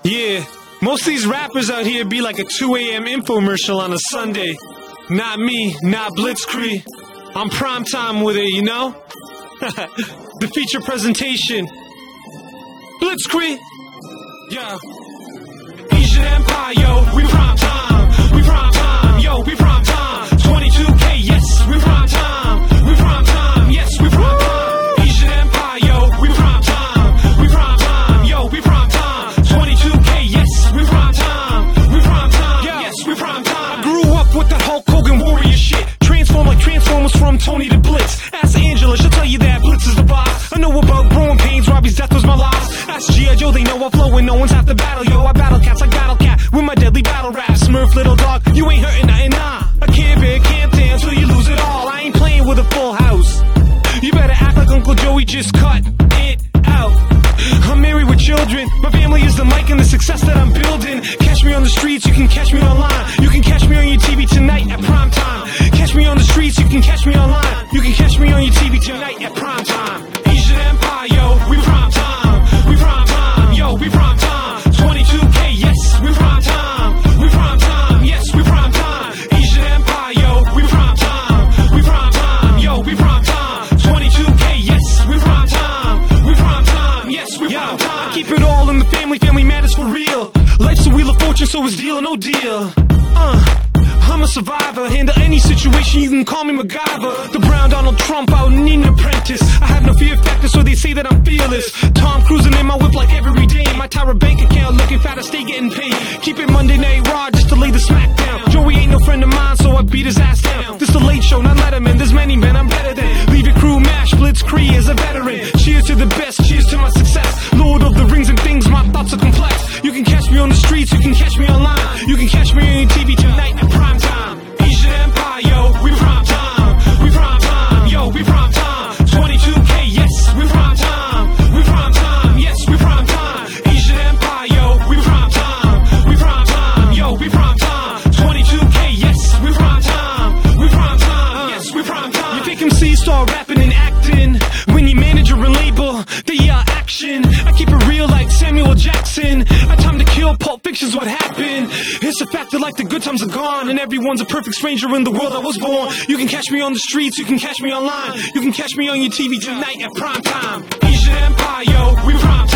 Yeah, most of these rappers out here be like a 2 a.m. infomercial on a Sunday. Not me, not Blitzkrieg. I'm primetime with it, you know? The feature presentation. Blitzkrieg. Yeah. Asian Empire, yo, we prime time. We prime time, yo, we prime time. 22K, yes, we prime time. We prime time, yes, we prime time. Asian Empire, yo, we prime time. We prime time, yo, we prime time. 22K, yes, we prime time. We prime time, yes, we prime time. I grew up with that Hulk Hogan warrior shit. Transform like Transformers from Tony to Blitz. Ask Angela, she'll tell you that Blitz is the boss. I know about growing pains, Robbie's death was my loss. Ask G.I. Joe, they know I flow and no one's half the battle, yo. I battle cats like Battle Cat with my deadly battle rap. Smurf, little dog, you ain't hurting nothing, nah. A Kid Bear can't dance till you lose it all. I ain't playing with a full house. You better act like Uncle Joey just cut it out. I'm married with children. My family is the mic and the success that I'm building. Catch me on the streets, you can catch me online. You can catch me on your TV tonight at prime time. Catch me on the streets, you can catch me online. You can catch me on your TV tonight at prime time. Asian Empire, yo, we prime time. We prime time, yo, we prime time. 22K, yes, we prime time. We prime time, yes, we prime time. Asian Empire, yo, we prime time. We prime time, yo, we prime time. 22K, yes, we prime time. We prime time, yes, we prime time. Keep it all in the family, family matters for real. Life's a wheel of fortune, so it's deal or no deal. I'm a survivor, handle any situation, you can call me MacGyver. The brown Donald Trump, I don't need an apprentice. I have no fear factor, so they say that I'm fearless. Tom cruising in my whip like every day. My Tyra bank account looking fat, I stay getting paid. Keep it Monday Night Raw just to lay the smack down. Joey ain't no friend of mine, so I beat his ass down. This the Late Show, not Letterman, there's many men I'm better than. Leave your crew mash, Blitzkrieg is a veteran. Cheers to the best, cheers to my success. Lord of the Rings and things, my thoughts are complex. You can catch me on the streets, you can catch me online. You can catch me on your TV tonight at prime time. Asian Empire, yo, we prime time. We prime time, yo, we prime time. 22K, yes, we prime time. We prime time, yes, we prime time. Asian Empire, yo, we prime time. We prime time, yo, we prime time. 22K, yes, we prime time. We prime time, yes, we prime time. You think MCs start rapping and acting when you manager and label, they action. I keep it real like Samuel Jackson. A time to kill, Pulp Fiction's what happened. It's a fact that like the good times are gone, and everyone's a perfect stranger in the world I was born. You can catch me on the streets, you can catch me online. You can catch me on your TV tonight at prime time. Asian Empire, yo, we prime time.